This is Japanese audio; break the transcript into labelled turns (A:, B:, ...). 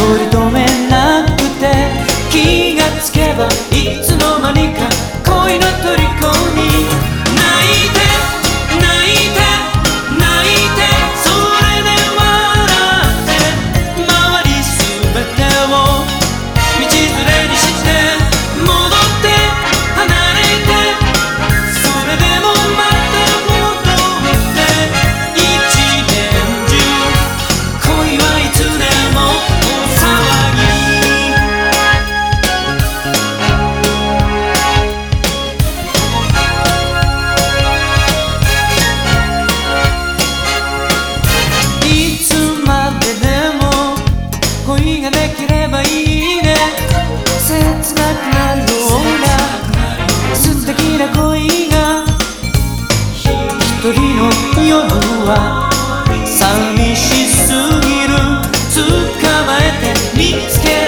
A: り止めなくて、気がつけばいつの間にか恋の虜に。泣いて泣いて泣いて、それで笑って、周りすべてを道連れにして、戻って離れて、それでもまた戻って、一年中恋はいつでも大騒ぎ。いつまででも恋ができればいいね。切なくなるような素敵な恋が、一人の夜は寂しすぎる。捕まえて見つけ